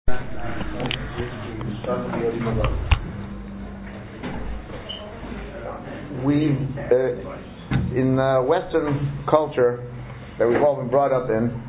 We, in Western culture that we've all been brought up in,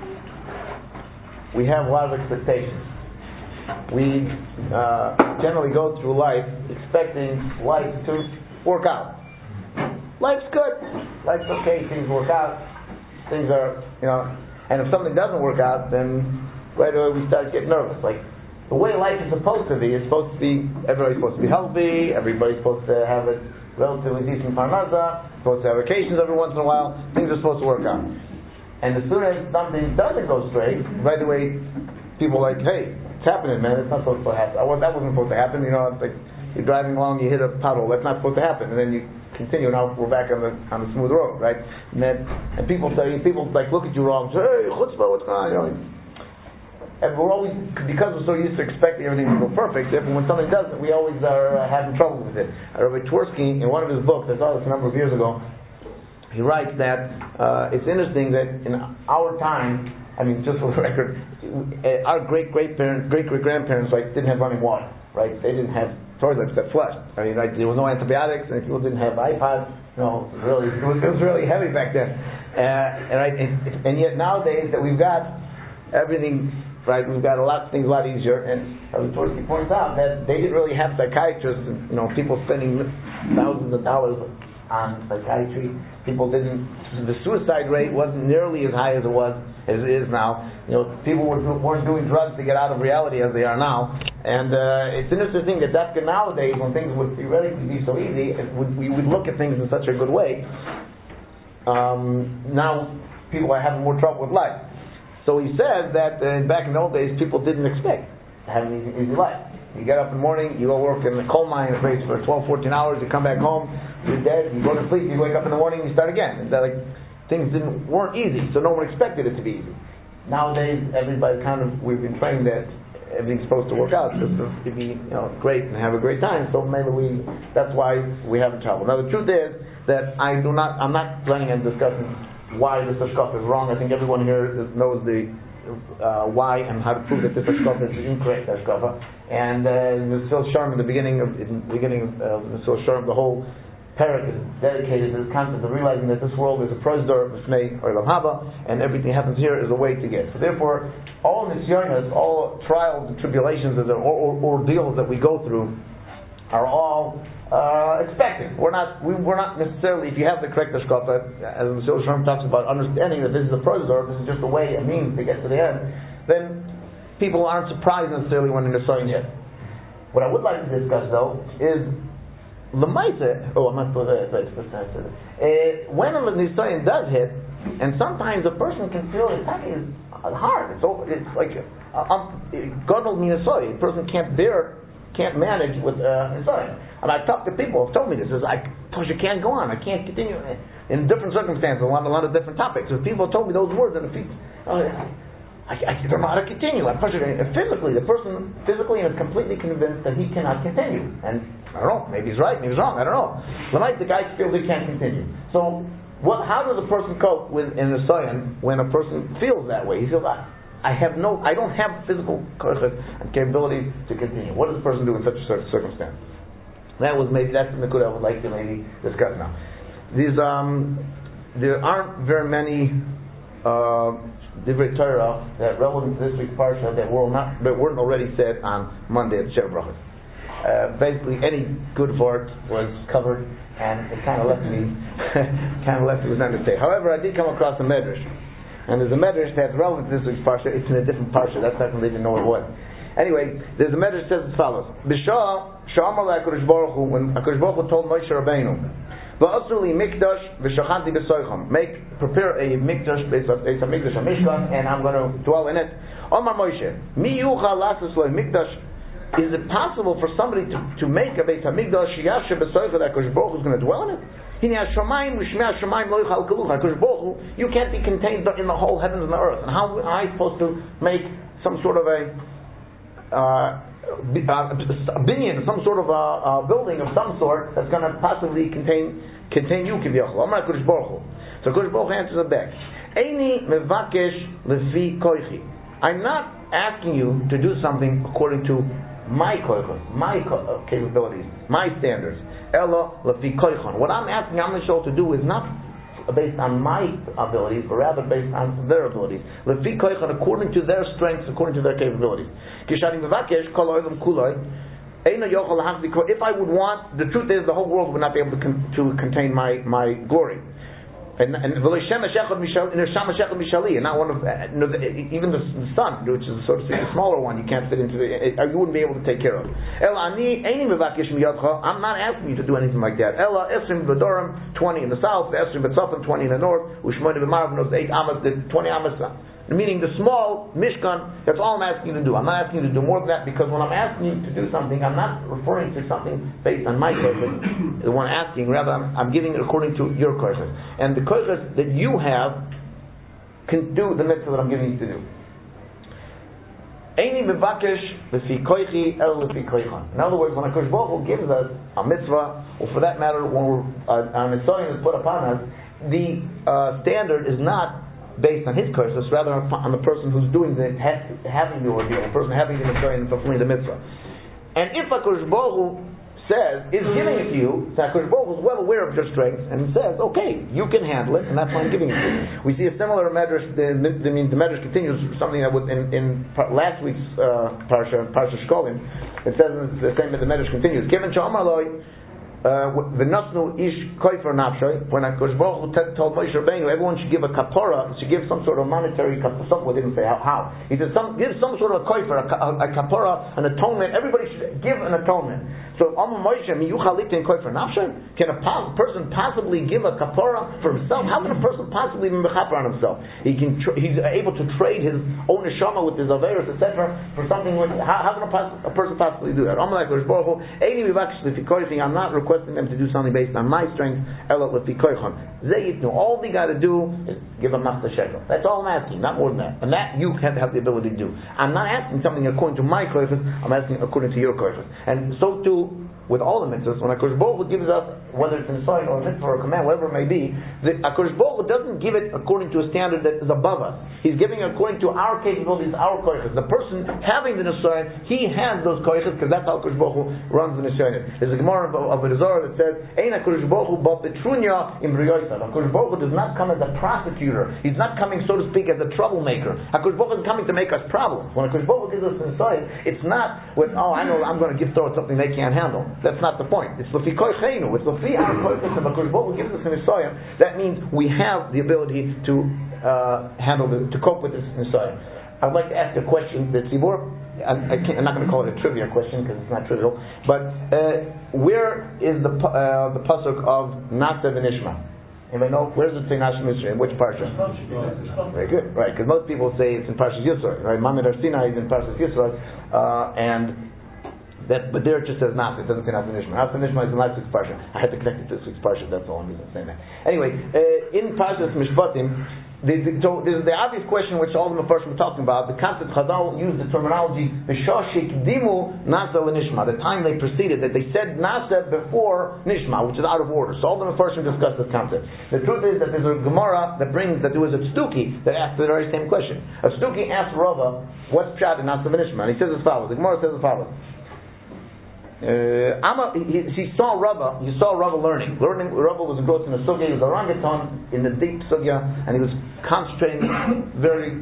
we have a lot of expectations. We generally go through life expecting life to work out. Life's good. Life's okay. Things work out. Things are, and if something doesn't work out, then right away we start getting nervous. Like, the way life is supposed to be, everybody's supposed to be healthy, everybody's supposed to have a relatively decent parnasa, supposed to have vacations every once in a while, things are supposed to work out. And as soon as something doesn't go straight, right away people are like, hey, it's happening, man, it's not supposed to happen. That wasn't supposed to happen, it's like you're driving along, you hit a puddle, that's not supposed to happen, and then you continue, now we're back on the smooth road, right? And people like look at you wrong, say, hey, chutzpah, what's going on? And we're always, because we're so used to expecting everything to go perfect, therefore when something doesn't, we always are having trouble with it. Rabbi Twersky, in one of his books, I saw this a number of years ago, he writes that it's interesting that in our time, just for the record, our great-great-grandparents didn't have running water, right? They didn't have toilets that flushed. There was no antibiotics, and people didn't have iPods. It was really heavy back then. And yet nowadays that we've got everything, right? We've got things a lot easier. And Tversky points out that they didn't really have psychiatrists, and people spending thousands of dollars on psychiatry. The suicide rate wasn't nearly as high as it is now. People weren't doing drugs to get out of reality as they are now. And it's an interesting thing that nowadays, when things would theoretically be so easy, we would look at things in such a good way. Now people are having more trouble with life. So he says that back in the old days, people didn't expect to have an easy life. You get up in the morning, you go work in the coal mine place for 12, 14 hours, you come back home, you're dead, you go to sleep, you wake up in the morning, you start again. Things weren't easy, so no one expected it to be easy. Nowadays, everybody we've been trained that everything's supposed to work out, just to be great and have a great time, so maybe that's why we have trouble. Now the truth is that I'm not planning on discussing why this hashkafa is wrong. I think everyone here knows the why and how to prove that this hashkafa is the incorrect hashkafa. And Mesil Sharm, in the beginning of Mesil Sharm, the whole parak is dedicated to this concept of realizing that this world is a prosdor b'fnei olam haba, and everything happens here is a way to get. So therefore, all nisyonos, all trials and tribulations, or ordeals that we go through, are all expected. We're not necessarily, if you have the correct hashkafa, as Mesil Sharm talks about, understanding that this is a prosdor, this is just a way, a means to get to the end, then people aren't surprised necessarily when the Nisayon hit. What I would like to discuss though is Lemaisa. I'm not supposed to. When a Nisayon does hit, and sometimes a person can feel it's hard. It's like Gadol Nisayon. A person can't manage with Nisayon. And I've talked to people who've told me this. It's like, I can't go on. I can't continue in different circumstances, a lot of different topics. So people have told me those words, and I don't know how to continue. I'm frustrated. Physically, the person is completely convinced that he cannot continue. And I don't know, maybe he's right, maybe he's wrong, I don't know. The guy feels he can't continue. So, how does a person cope in the Sayan when a person feels that way? He feels, I don't have physical capability to continue. What does a person do in such a circumstance? That's the Nakuda I would like to maybe discuss now. There aren't very many Divrei Torah that relevant to this week's parsha that weren't already said on Monday at Sheva Brachos. Basically, any good part was covered, and it kind of left me with nothing to say. However, I did come across a medrash, and there's a medrash that's relevant to this week's parsha. It's in a different parsha. That's how they didn't know what it was. Anyway, there's a medrash that says as follows: B'shah Sha'amar LaHakadosh Baruch Hu, when HaKadosh Baruch Hu told Moshe Rabbeinu, prepare a mikdash, a mishkan, and I'm going to dwell in it. Omar Moshe, mi yuchal lasos lo mikdash. Is it possible for somebody to make a Beit HaMikdash yasher b'soicha that HaKadosh Baruch Hu is going to dwell in it? Hine hashamayim v'shmei hashamayim lo yuchal kalucha. HaKadosh Baruch Hu, you can't be contained in the whole heavens and the earth. And how am I supposed to make some sort of a binyan, some sort of a building of some sort that's going to possibly contain you, kiviyachol? Amar HaKadosh Baruch Hu. So HaKadosh Baruch Hu answers it back. Eini mevakesh lefi koichi. I'm not asking you to do something according to my koichon, my capabilities, my standards. Ella lefi koichon. What I'm asking Am Yisrael to do is not based on my abilities, but rather based on their abilities. Lefi koichon, according to their strengths, according to their capabilities. Kishani mevakesh kol olam kuloi. If I would want, the truth is the whole world would not be able to contain my glory. And not one of even the sun, which is sort of the smaller one, you can't fit into you wouldn't be able to take care of. I'm not asking you to do anything like that. 20 in the south, 20 in the north, 8 amas, the 20 amas. Meaning the small Mishkan, that's all I'm asking you to do. I'm not asking you to do more than that, because when I'm asking you to do something, I'm not referring to something based on my koiches, the one asking, rather I'm giving it according to your koiches. And the koiches that you have can do the mitzvah that I'm giving you to do. In other words, when a Kosh Baruch Hu gives us a mitzvah, or for that matter, when an assignment is put upon us, the standard is not based on his curses, rather on the person who's doing having the ordeal, the person having the mitzvah and fulfilling the mitzvah. And if HaKadosh Baruch Hu is giving it to you, so HaKadosh Baruch Hu is well aware of your strength, and he says, okay, you can handle it, and that's why I'm giving it to you. We see a similar medrash, the medrash continues, something that was in last week's Parsha Shkolim, it says the same, the medrash continues, Kevin Sha'amaloi, V'nasnu ish koifer nafshay. When HaKadosh Baruch Hu told Moshe Rabbeinu, everyone should give a kapora, should give some sort of monetary kapora. Some didn't say how. He said, give some sort of koifer, a kapora, an atonement. Everybody should give an atonement. So, Amma Moshe, miyuchalitin koifer nafshay. Can a person possibly give a kapora for himself? How can a person possibly be mechaper on himself? He's able to trade his own neshama with his averos, etc., for something like. How can a person possibly do that? Amma HaKadosh Baruch Hu, I'm not requesting them to do something based on my strength. All they got to do is give a machzah shekel. That's all I'm asking, not more than that. And that you have the ability to do. I'm not asking something according to my koifas, I'm asking according to your koifas. And so too with all the mitzvahs, when HaKadosh Baruch Hu gives us, whether it's an sign or a mitzvah or a command, whatever it may be, the HaKadosh Baruch Hu doesn't give it according to a standard that is above us. He's giving it according to our capabilities, our koifas. The person having the nisayon, he has those koifas, because that's how HaKadosh Baruch Hu runs the nisayon. There's a Gemara of the Zohar that says, Ein HaKadosh Baruch Hu but betrunya im briyosav. HaKadosh Baruch Hu does not come as a prosecutor. He's not coming, so to speak, as a troublemaker. HaKadosh Baruch Hu is coming to make us problems. When HaKadosh Baruch Hu gives us the nisayon, it's not with, I know I'm going to give Torah something they can't handle. That's not the point. It's lefi koichenu. It's lefi our koichenu. HaKadosh Baruch Hu gives us a nisayon. That means we have the ability to to cope with this nisayon. I'd like to ask a question that Tzibor, I'm not going to call it a trivia question because it's not trivial, but where is the pasuk of Nasev and Ishma? Anybody know? Where does it say Nasev and Ishma? In which parsha? Very good, right? Because most people say it's in Parshas Yisro, right? Mamid Arsina is in Parshas Yisro, but there it just says Nasev. It doesn't say Nasev and Ishma. Nasev and Ishma is in last week's parsha. I had to connect it to this week's parsha. That's the only reason I'm saying that. Anyway, in Parshas Mishpatim. So there's the obvious question which all the Mefarshim were talking about. The concept Chazal used the terminology Mishashik Dimu Nasa Nishma. The time they preceded that they said Nasa before Nishma, which is out of order. So all the Mefarshim discussed this concept. The truth is that there's a Gemara that there was a Tzduki that asked the very same question. A Tzduki asked Rava, what's Pshat in Nasa Nishma? And he says as follows. The Gemara says as follows. He saw Rava learning. Rava was engrossed in a sugya. He was orangutan in the deep sugya, and he was concentrating very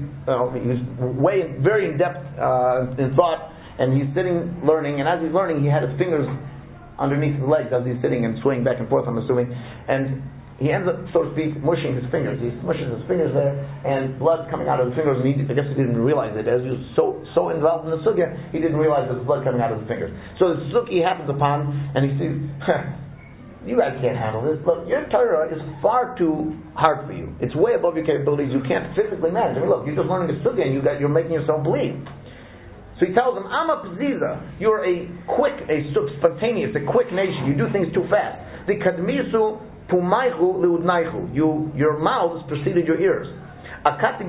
in depth in thought. And he's sitting learning, and as he's learning, he had his fingers underneath his legs as he's sitting and swaying back and forth, I'm assuming. And he ends up, so to speak, mushing his fingers. He mushes his fingers there, and blood's coming out of his fingers, and I guess he didn't realize it. As he was so involved in the sugya, he didn't realize there was blood coming out of his fingers. So the sugya happens upon, and he sees, you guys can't handle this. Look, your Torah is far too hard for you. It's way above your capabilities. You can't physically manage. I mean, look, you're just learning a sugya, and you're making yourself bleed. So he tells him, I'm a pziza. You're a spontaneous, a quick nation. You do things too fast. The kadmisu pumaychu liudnaichu. Your mouths preceded your ears. Akati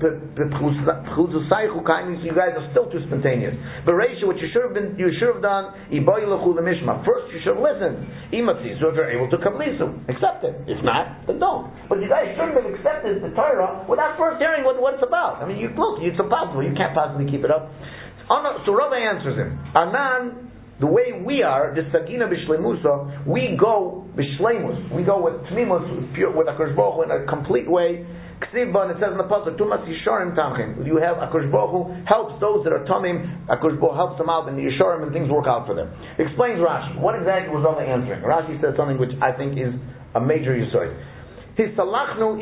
you guys are still too spontaneous. Bereisha, what you should have done, first you should have listened. So if you're able to kablisu, accept it. If not, then don't. But you guys shouldn't have accepted the Torah without first hearing what it's about. I mean, it's impossible. You can't possibly keep it up. So Rava answers him. Anan, the way we are, the Sagina Bishlemusa, we go Bishlemus. We go with Tmimus, with HaKadosh Baruch Hu in a complete way. Ksivba, and it says in the Pasuk, Tumas Yisharim Tamchim. You have HaKadosh Baruch Hu helps those that are Tamim, HaKadosh Baruch Hu helps them out in the Yisharim and things work out for them. Explains Rashi. What exactly was Rava answering? Rashi said something which I think is a major Yisod. We go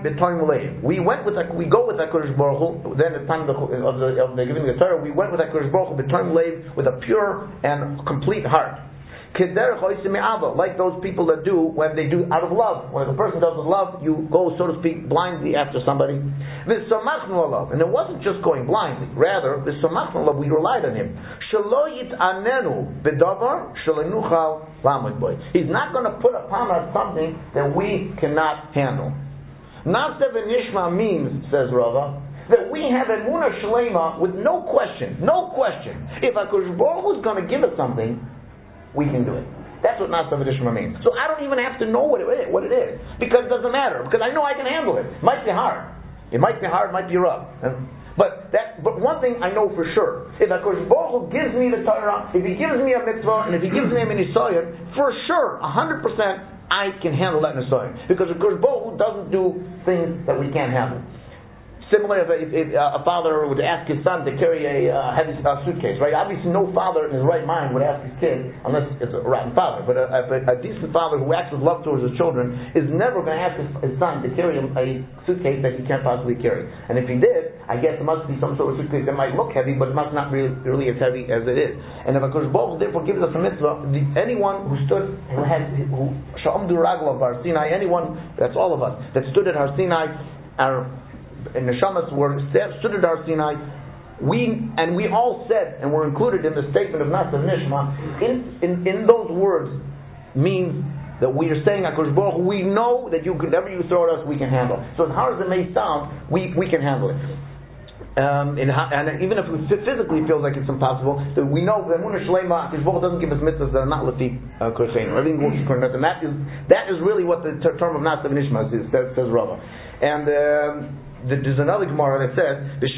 with HaKadosh Baruch Hu. Then at the time of the giving the Torah, we went with HaKadosh Baruch Hu b'toim leiv, with a pure and complete heart. Like those people that do when they do out of love. When a person does with love, you go, so to speak, blindly after somebody. And it wasn't just going blindly. Rather, we relied on him. He's not going to put upon us something that we cannot handle. Nasev Nishma means, says Rava, that we have emunah shlema with no question. If HaKadosh Baruch Hu is going to give us something, we can do it. That's what Nasav Nishma means. So I don't even have to know what it is, because it doesn't matter, because I know I can handle it. It might be hard. It might be rough. But one thing I know for sure: if HaKadosh Baruch Hu gives me the Torah, if He gives me a mitzvah, and if He gives me a nisayon, for sure, 100%, I can handle that nisayon, because HaKadosh Baruch Hu doesn't do things that we can't handle. Similar if a father would ask his son to carry a heavy suitcase, right? Obviously, no father in his right mind would ask his kid, unless it's a rotten father. But a decent father who acts with love towards his children is never going to ask his son to carry a suitcase that he can't possibly carry. And if he did, I guess it must be some sort of suitcase that might look heavy, but it must not really as heavy as it is. And if HaKadosh Baruch Hu therefore gives us a mitzvah, anyone who sha'amdu raglav Har Sinai, anyone, that's all of us, that stood at Har Sinai, and neshamas stood at Har Sinai. We all said, and were included in the statement of Nasav Nishma. In those words means that we are saying, HaKadosh Baruch Hu, we know that whatever you throw at us, we can handle. So as hard as it may sound, we can handle it. And even if it physically feels like it's impossible, so we know that Emunah Shlema, HaKadosh Baruch Hu doesn't give us mitzvahs that are not Lafi Kosein. Everything works according to that. And that is really what the term of Nasav Nishma is, says Rava. And there's another Gemara that says, the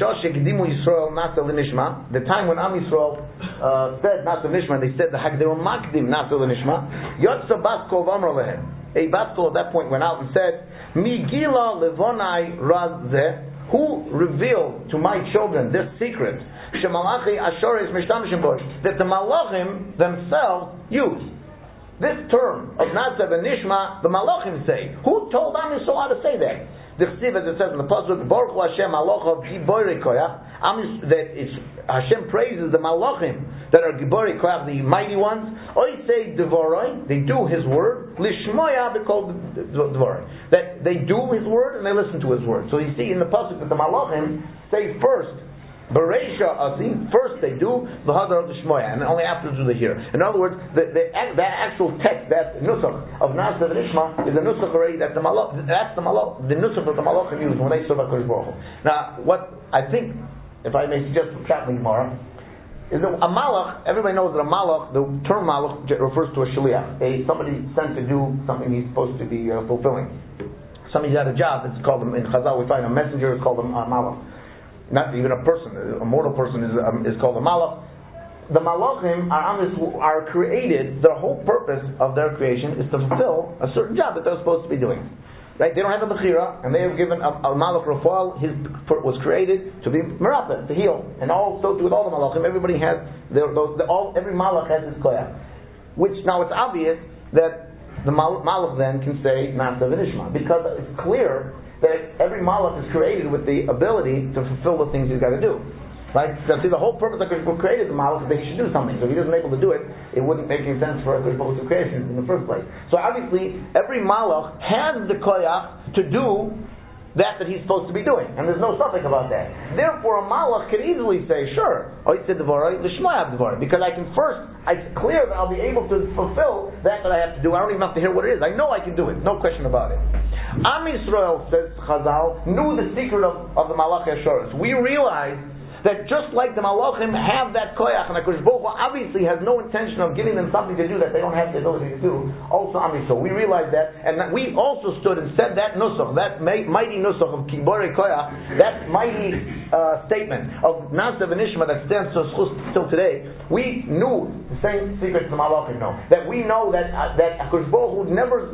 time when Am Yisrael said Nasa Nishma, they said the Hagderu Makdim Nasa Nishma, Yotza Bas Kol V'amar Lehem. A Bas Kol at that point went out and said, Mi Gila Levonai Raz Zeh, who revealed to my children this secret, Shemalachi Ashores Mishtamishim Bosh, that the Malachim themselves use. This term of Nasa Nishma, the Malachim say. Who told Am Yisrael how to say that? The Chsiv, as it says in the Pasuk, Baruch Hu Hashem Malachov Giborei Koyach, that Hashem praises the Malachim that are Giborei Koyach, the mighty ones. Oy say Devoroi, they do His word. Lishmoya B'Kol Devoroi, that they do His word and they listen to His word. So you see in the Pasuk that the Malachim say first, Bereisha Asim, first they do the Hadar of the Shmoya, and only after do they hear. In other words, that actual text, that nusach of Nasav Nishma, is a nusach already that the nusach that the Malachim use when they serve HaKadosh Baruch Hu. Now, what I think, if I may suggest for traveling tomorrow, is that a malach, everybody knows that a malach, the term malach refers to a shaliach, somebody sent to do something he's supposed to be fulfilling. Somebody's got a job, it's called, in Chazal we find a messenger, it's called a malach. Not even a person, a mortal person is called a malach. The malachim are created, their whole purpose of their creation is to fulfill a certain job that they're supposed to be doing. Right? They don't have a mechira, and they have given a malach Rafal, was created to be merapah, to heal. And also with all the malachim, everybody has, every malach has his koyach. Which now it's obvious that the malach then can say Nasav Nishma, because it's clear that every malach is created with the ability to fulfill the things he's got to do. Right? So see, the whole purpose of HaKadosh created the malach is that he should do something. So if he isn't able to do it, it wouldn't make any sense for HaKadosh to create it in the first place. So obviously, every malach has the koyach to do that he's supposed to be doing. And there's no suffix about that. Therefore, a malach can easily say, sure, because it's clear that I'll be able to fulfill that I have to do. I don't even have to hear what it is. I know I can do it. No question about it. Am Yisrael, says Chazal, knew the secret of the Malachi Asherus. We realized that just like the Malachim have that koyach, and HaKadosh Baruch Hu obviously has no intention of giving them something to do that they don't have the ability to do, also Am Yisrael. We realized that, and that we also stood and said that nusach, that mighty nusach of Kibore Koyach, that mighty statement of Nasa v'Nishma that stands still today. We knew the same secret the Malachim know. That we know that HaKadosh Baruch Hu never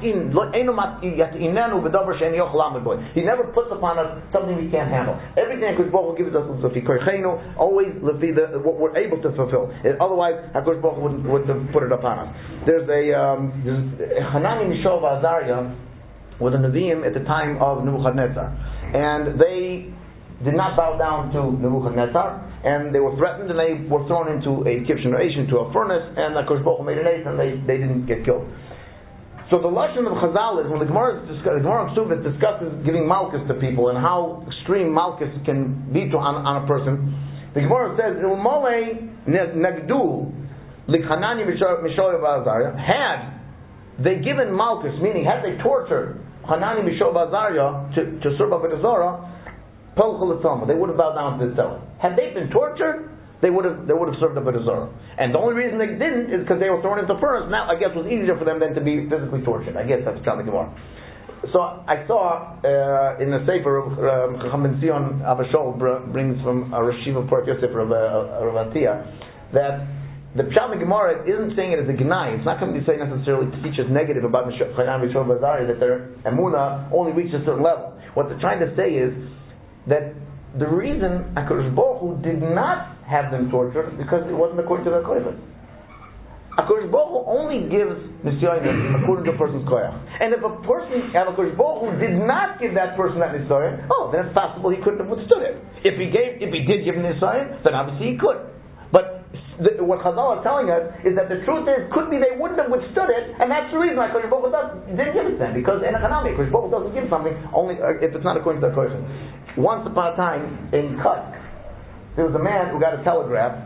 He never puts upon us something we can't handle. Everything HaKadosh Baruch Hu gives us always what we're able to fulfill. Otherwise, HaKadosh Baruch Hu wouldn't have put it upon us. There's Hanani, Mishael, and Azariah were the Nevi'im at the time of Nebuchadnezzar, and they did not bow down to Nebuchadnezzar, and they were threatened, and they were thrown into a Kibshin Reish, into a furnace, and HaKadosh Baruch Hu made an ace, and they didn't get killed. So the lashon of Chazal is when the Gemara Ksubit discusses giving malchus to people and how extreme malchus can be on a person. The Gemara says Ilmole Nagdu Likhanani Mishoy Azariah, had they given malchus, meaning had they tortured Hanani Mishoy Azariah to serve Avodah Zarah, they would have bowed down to the seller. Had they been tortured, they would have served Avodah Zarah. And the only reason they didn't is because they were thrown into the furnace. Now, I guess it was easier for them than to be physically tortured. I guess that's kind of Gemara. So I saw in the Sefer Chacham Ben Zion Abashol brings from a Rashiv of Port Yosef Rav Atia that the Pshat in Gemara isn't saying it as a gnai. It's not going to be saying necessarily to teach us negative about Chanan V'Shov Azari, that their emunah only reaches a certain level. What they're trying to say is that the reason HaKadosh Baruch Hu did not have them tortured is because it wasn't according to their koyach. HaKadosh Baruch Hu only gives nisyonim according to a person's koyach. And if a person, HaKadosh Baruch Hu did not give that person that nisyonim, then it's possible he couldn't have withstood it. If he did give him nisyonim, then obviously he could. But what Chazal is telling us is that the truth is, could be they wouldn't have withstood it, and that's the reason why HaKadosh Baruch Hu didn't give it to them, because in economic, HaKadosh Baruch Hu doesn't give something only if it's not according to their koyach. Once upon a time in Kusk, there was a man who got a telegram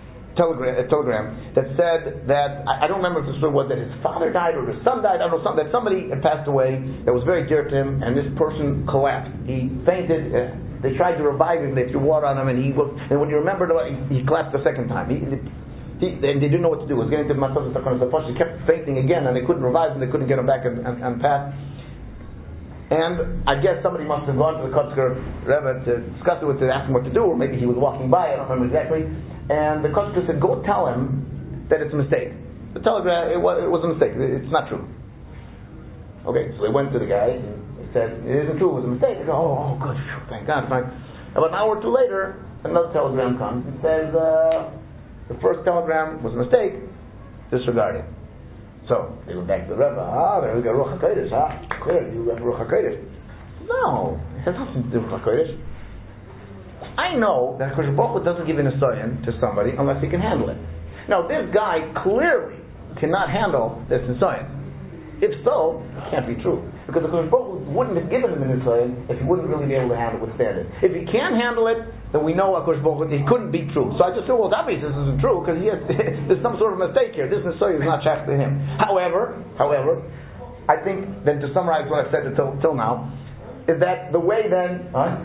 that said that I don't remember if the story was that his father died or his son died. I don't know, that somebody had passed away that was very dear to him, and this person collapsed. He fainted. They tried to revive him. They threw water on him, and when he remembered, he collapsed the second time. And they didn't know what to do. It was getting to Matzah Sakon. He kept fainting again, and they couldn't revive him. They couldn't get him back and pass. And I guess somebody must have gone to the Kotzker Rebbe to discuss it with him, to ask him what to do, or maybe he was walking by, I don't remember exactly. And the Kotzker said, go tell him that it's a mistake. The telegram, it was a mistake, it's not true. Okay, so they went to the guy, and he said, it isn't true, it was a mistake. They go, oh good, thank God, fine. About an hour or two later, another telegram comes and says, the first telegram was a mistake, disregard it. So they went back to the Rebbe. There we go, Ruach HaKodesh. Clear, you have Ruach HaKodesh. No, it has nothing to do with Ruach HaKodesh. I know that HaKadosh Baruch Hu doesn't give an nisayon to somebody unless he can handle it. Now this guy clearly cannot handle this nisayon. If so, it can't be true, because HaKadosh Baruch Hu wouldn't have given him the nisayon if he wouldn't really be able to handle it, withstand it. If he can handle it, then we know HaKadosh Baruch Hu, he couldn't be true. So I just feel, well, it's obvious this isn't true, because there's some sort of mistake here. This nisayon is not shaykh to him. However, I think that to summarize what I've said till now, is that the way then,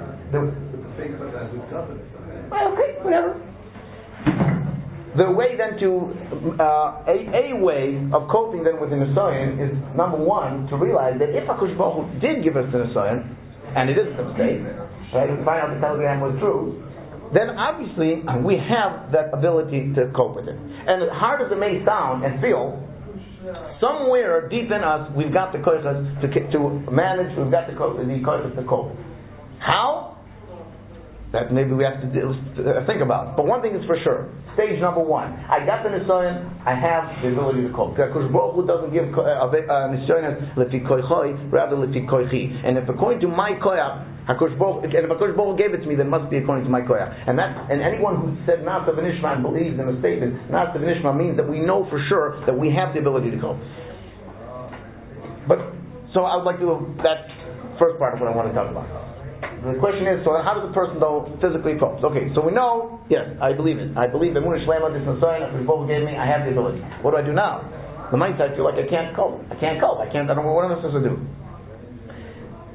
okay, whatever. The way then to a way of coping then with the nisayon is, number one, to realize that if HaKadosh Baruch Hu did give us the nisayon, and it is a mistake, right? We find out the telegram was true, then obviously we have that ability to cope with it. And as hard as it may sound and feel, somewhere deep in us we've got the koyches to manage. We've got the koyches to cope. How? That maybe we have to think about. But one thing is for sure. Stage number one. I got the nisayon. I have the ability to cope. Because Baruch Hu doesn't give nisayon lefi koichoi, rather lefi koichi. And if according to my koyach, if HaKadosh Baruch Hu gave it to me, then must be according to my koyach. And anyone who said Nasa v'Nishma and believes in the statement, Nasa v'Nishma means that we know for sure that we have the ability to cope. But so I would like to do that first part of what I want to talk about. The question is, so how does a person though physically cope? Okay, so we know, yes, I believe it. I believe the Emunah Shlema, this Nisayon, that Baruch Hu gave me, I have the ability. What do I do now? The mindset, I feel like I can't cope. I don't know what am I supposed to do.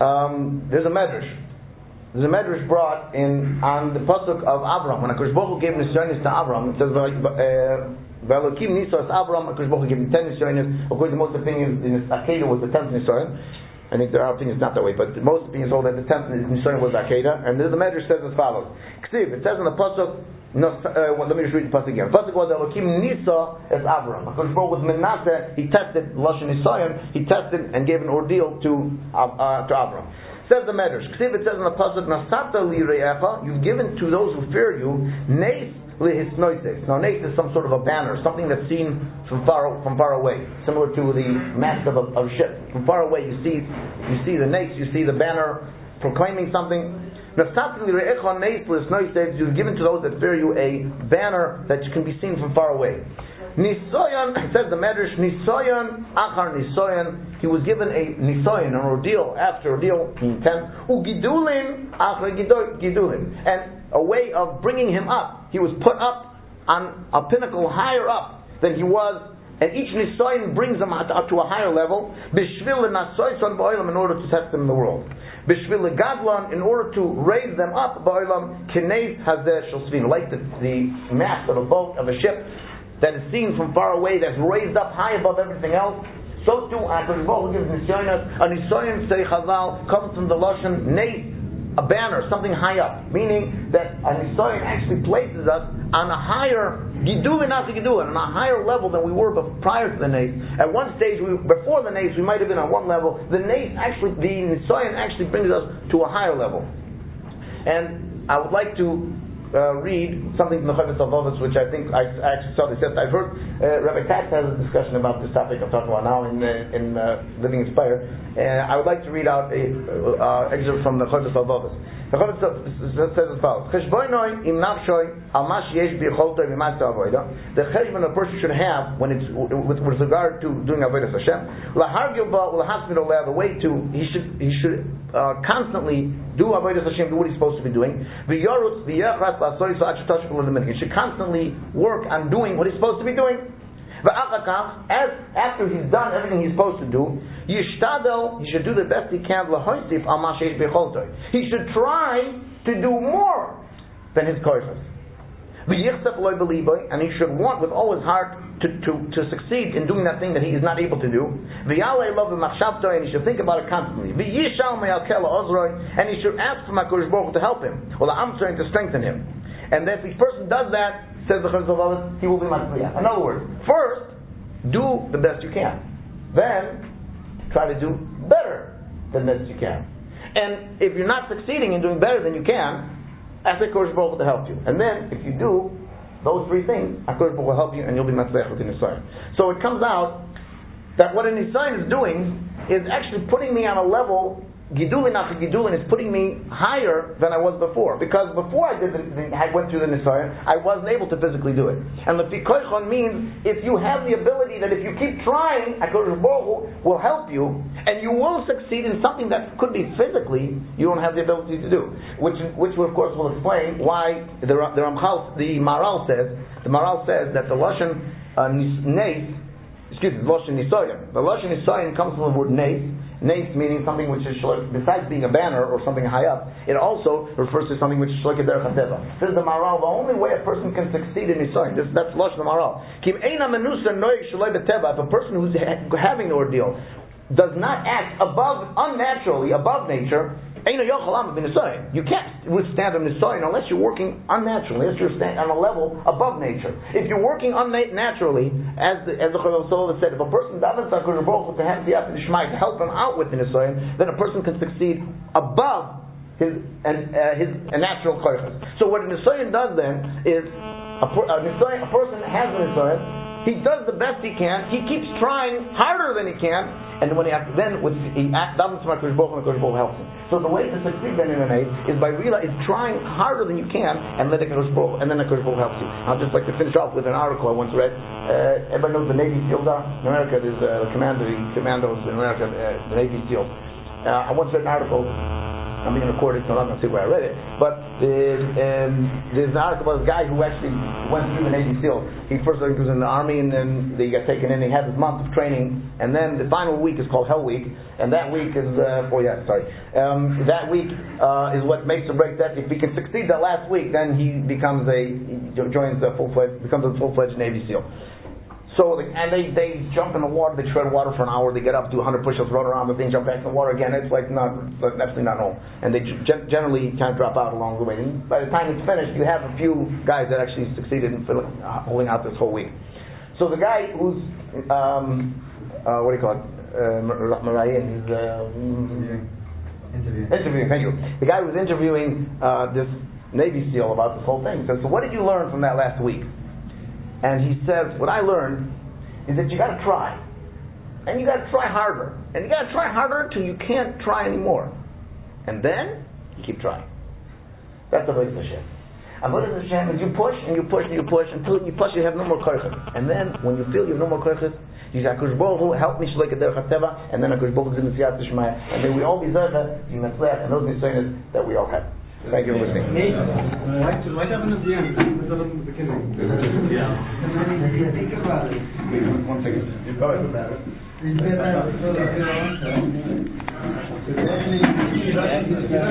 there's a medrash. There's a medrash brought in on the pasuk of Avram. When HaKadosh Baruch Hu gave nisyonis to Avram, it says, V'Elokim nisos Avram, HaKadosh Baruch Hu gave him 10 nisyonis. According to most opinions, in Akedah was the 10th nisyon. I think there are opinions not that way, but most opinions hold that the 10th nisyon was Akedah. And the medrash says as follows. Ksiv, it says in the pasuk, let me just read the pasuk again. The pasuk was Elokim nisa as Avram. HaKadosh Baruch Hu was Menaseh, he tested Lashon Nisayon, he tested and gave an ordeal to Avram. Says the Medrash. It says in the pasuk, "Nasata li re'echa," you've given to those who fear you, neis lihisnoises. Now, neis is some sort of a banner, something that's seen from far away, similar to the mast of a ship. From far away, you see the neis, you see the banner proclaiming something. Nasata li re'echa neis lihisnoises. You've given to those that fear you a banner that can be seen from far away. Nisoyan, says the Medrash, Nisoyan, Achar Nisoyan, he was given a Nisoyan, an ordeal, after ordeal, 10, Ugidulin, Achar Gidulin, and a way of bringing him up. He was put up on a pinnacle higher up than he was, and each Nisoyan brings him up to a higher level, Bishvil Nasoyson Ba'olam, in order to test them in the world. Bishvil Gadlon, in order to raise them up, Ba'olam, Kinez Hazeh Shosvin, like the mast of a boat, of a ship, that is seen from far away, that's raised up high above everything else. So too, HaKadosh Baruch Hu gives nisyonos. A nisyon, say Chazal, comes from the Lashon Neis, a banner, something high up. Meaning that a nisyon actually places us on a higher gidulin, not the gidulin, on a higher level than we were prior to the Neis. At one stage, before the Neis, we might have been on one level. The nisyon actually brings us to a higher level. And I would like to read something from the Chovos HaLevavos, which I think I actually saw this. I've heard Rabbi Katz has a discussion about this topic I'm talking about now in Living Inspired. I would like to read out a excerpt from the Chovos HaLevavos. The Chovos says as follows: Cheshboinoi im nafshoi al ma sheyesh b'yicholtoi v'ma'aseh avoda. The cheshbon a person should have when it's with regard to doing avodas Hashem, lahargil ba ulahasmid oleh, the way to he should constantly do avodas Hashem, do what he's supposed to be doing. V'yorutz v'yechras la'asoi so achutash v'l'lemin. He should constantly work on doing what he's supposed to be doing. As after he's done everything he's supposed to do, Yishtadel, he should do the best he can. He should try to do more than his koyfas. And he should want with all his heart to succeed in doing that thing that he is not able to do. And he should think about it constantly. And he should ask for HaKadosh Baruch Hu to help him, or to strengthen him. And if this person does that, says the Chovos HaLevavos, he will be matzliach. In other words, first, do the best you can. Then, try to do better than best you can. And if you're not succeeding in doing better than you can, ask HaKadosh Baruch Hu to help you. And then, if you do those three things, HaKadosh Baruch Hu will help you and you'll be matzliach with the Nisayon. So it comes out that what a Nisayon is doing is actually putting me on a level. Gidulin after Gidulin is putting me higher than I was before. Because before I went through the Nisayon, I wasn't able to physically do it. And the Fikoichon means if you have the ability that if you keep trying, HaKadosh Baruch Hu will help you, and you will succeed in something that could be physically you don't have the ability to do. Which of course will explain why the Maral says that the Lashon Neis, the Lashon Nisayon. The Lashon Nisayon comes from the word Neis. Neis meaning something which is besides being a banner or something high up, it also refers to something which is like a derech hateva. This is the Maral. The only way a person can succeed in Nisayon, that's Lashon Maral. Kim eina menusa noig shaloi beteva. If a person who's having the ordeal does not act unnaturally, above nature, you can't withstand a Nisayon unless you're working unnaturally, unless you're on a level above nature. If you're working unnaturally, as the Chovos HaLevavos said, if a person doesn't to have the to help him out with the Nisayon, then a person can succeed above his natural koyches. So what a Nisayon does then is a person has a Nisayon, he does the best he can, he keeps trying harder than he can, and when he davens to HaKadosh Baruch Hu, HaKadosh Baruch Hu helps him. So the way to succeed then in an age is by trying harder than you can, and let HaKadosh Baruch Hu, and then HaKadosh Baruch Hu helps you. I'll just like to finish off with an article I once read. Everybody knows the Navy SEALs are in America. There's the commandos in America, the Navy SEALs. I once read an article I'm being recorded, so I'm not going to see where I read it. But there's an article about a guy who actually went through the Navy SEAL. He first was in the army, and then he got taken in. He had this month of training, and then the final week is called Hell Week, and that week is that week is what makes or breaks that. If he can succeed that last week, then he becomes becomes a full-fledged Navy SEAL. So, and they jump in the water, they tread water for an hour, they get up, do 100 push-ups, run around the thing, jump back in the water again. It's absolutely not normal. And they generally kind of drop out along the way. And by the time it's finished, you have a few guys that actually succeeded in holding out this whole week. So the guy who's, what do you call it? Marayan, he's interviewing, thank you. The guy who was interviewing this Navy SEAL about this whole thing says, so what did you learn from that last week? And he says, what I learned is that you got to try. And you got to try harder. And you got to try harder until you can't try anymore. And then, you keep trying. That's Avodas Hashem. Avodas Hashem is you push, and you push, and you push, until you push, you have no more koyches. And then, when you feel you have no more koyches, you say, HaKadosh Baruch Hu, help me, shleik derech hateva, and then HaKadosh Baruch Hu, zim siyat tishmaya. And then we all be zercha, yimetzlech, and those nisayonos that we all have. Thank you for listening. What happened at the end? What happened at the beginning? Yeah. One second. Go ahead.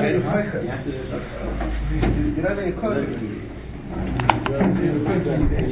You don't have any